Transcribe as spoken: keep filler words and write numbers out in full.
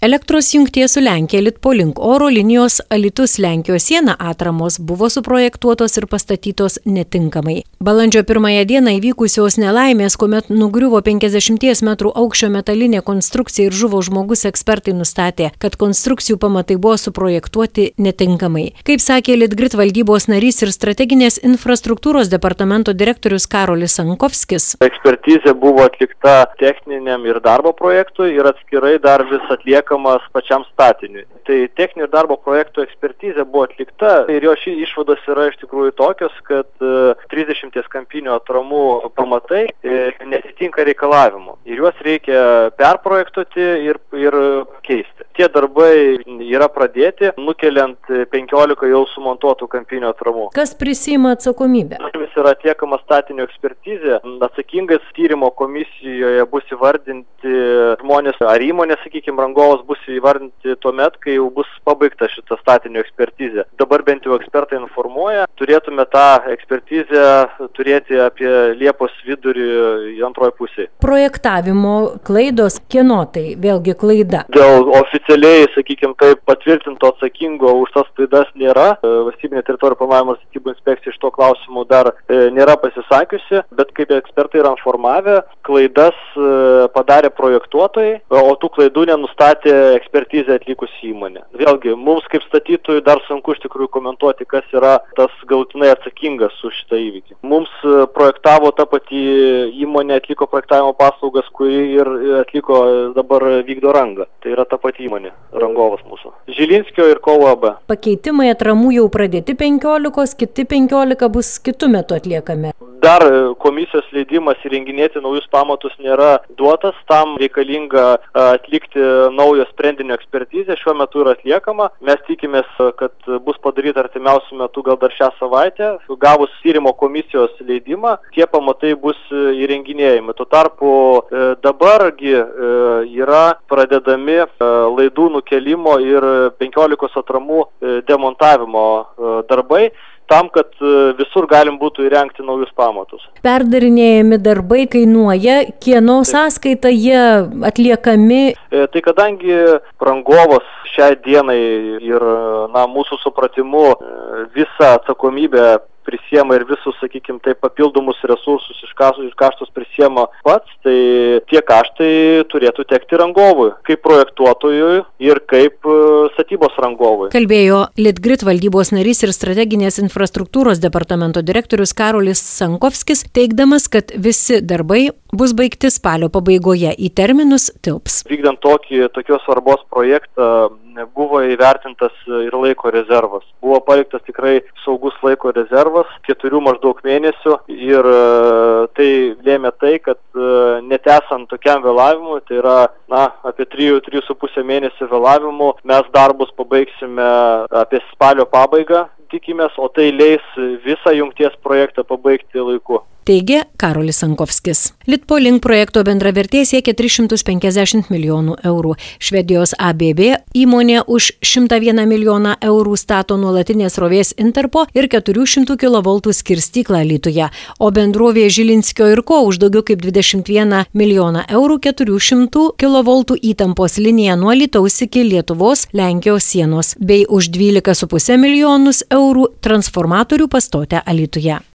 Elektros jungties su Lenkija Litpolink oro linijos Alytus-Lenkijos siena atramos buvo suprojektuotos ir pastatytos netinkamai. Balandžio pirmąją dieną įvykusios nelaimės, kuomet nugriuvo penkiasdešimties metrų aukščio metalinė konstrukcija ir žuvo žmogus, ekspertai nustatė, kad konstrukcijų pamatai buvo suprojektuoti netinkamai. Kaip sakė Litgrid valdybos narys ir strateginės infrastruktūros departamento direktorius Karolis Sankovskis. Ekspertizė buvo atlikta techniniam ir darbo projektui ir atskirai dar vis atlieka pačiam statiniui. Tai techninio darbo projektų ekspertizė buvo atlikta ir jo ši išvados yra iš tikrųjų tokios, kad trisdešimties kampinių atramų pamatai netitinka reikalavimų ir juos reikia perprojektuoti ir, ir keisti. Tie darbai yra pradėti, nukeliant penkiolika jau sumontuotų kampinių atramų. Kas prisiima atsakomybę? Vis yra atliekama statinio ekspertizė. Atsakingas tyrimo komisijoje bus įvardinti žmonės ar įmonės, sakykime, rangovas bus įvardinti tuo met, kai jau bus pabaigta šita statinio ekspertizė. Dabar bent jau ekspertai informuoja, turėtume tą ekspertizę turėti apie Liepos vidurį į antroji pusė. Projektavimo klaidos, kieno tai vėlgi klaida? Dėl oficialiai, sakykime, taip patvirtinto atsakingo už tas klaidas nėra. Valstybinė teritorijų planavimo ir statybų inspekcija iš to klausimų dar nėra pasisakiusi, bet kaip ekspertai yra informavę, klaidas padarė projektuotojai, o tų klaidų nenustatė ekspertizę atlikusi įmonė. Vėlgi, mums kaip statytojų dar sunku iš tikrųjų komentuoti, kas yra tas galutinai atsakingas už šitą įvykį. Mums projektavo ta pati įmonė, atliko projektavimo paslaugas, kuri ir atliko dabar vykdo rangą. Tai yra ta pati įmonė, rangovas mūsų. Žilinskio ir Kovo A B. Pakeitimai atramų jau pradėti penkiolikos, kiti penkiolika bus kitų metų atliekami. Dar komisijos leidimas įrenginėti naujus pamatus nėra duotas, tam reikalinga atlikti naujo sprendinio ekspertizę, šiuo metu yra atliekama. Mes tikimės, kad bus padaryta artimiausiu metu, gal dar šią savaitę. Gavus tyrimo komisijos leidimą, tie pamatai bus įrenginėjami. Tuo tarpu dabargi yra pradedami laidų nukelimo ir penkiolikos atramų demontavimo darbai, tam, kad visur galim būtų įrengti naujus pamatus. Perdarinėjami darbai kainuoja, kieno sąskaita jie atliekami? E, tai kadangi rangovas šiai dienai ir na, mūsų supratimu visą atsakomybę prisiema ir visus, sakykime, tai papildomus resursus iš kaštus prisiema pats, tai tie kaštai turėtų tekti rangovui, kaip projektuotojui ir kaip statybos rangovui. Kalbėjo Litgrid valdybos narys ir strateginės infrastruktūros departamento direktorius Karolis Sankovskis, teigdamas, kad visi darbai bus baigti spalio pabaigoje, į terminus tilps. Vykdant tokį, tokios svarbos projektą buvo įvertintas ir laiko rezervas. Buvo paliktas tikrai saugus laiko rezervas, keturių maždaug mėnesių ir tai lėmė tai, kad net esant tokiam vėlavimui, tai yra na, apie trijų, trijų su pusė mėnesių vėlavimų, mes darbus pabaigsime apie spalio pabaigą, tikimės, o tai leis visą jungties projektą pabaigti laiku. Teigė Karolis Sankovskis. Litpolink projekto bendra vertė siekia tris šimtus penkiasdešimt milijonų eurų. Švedijos A B B įmonė už šimtą vieną milijoną eurų stato nuolatinės srovės intarpo ir keturių šimtų kilovoltų skirstyklą Alytuje, o bendrovė Žilinskio ir Ko už daugiau kaip dvidešimt vieną milijoną eurų keturių šimtų kilovoltų įtampos liniją nuo Alytaus iki Lietuvos Lenkijos sienos, bei už dvylika su puse milijonus eurų transformatorių pastotę Alytuje.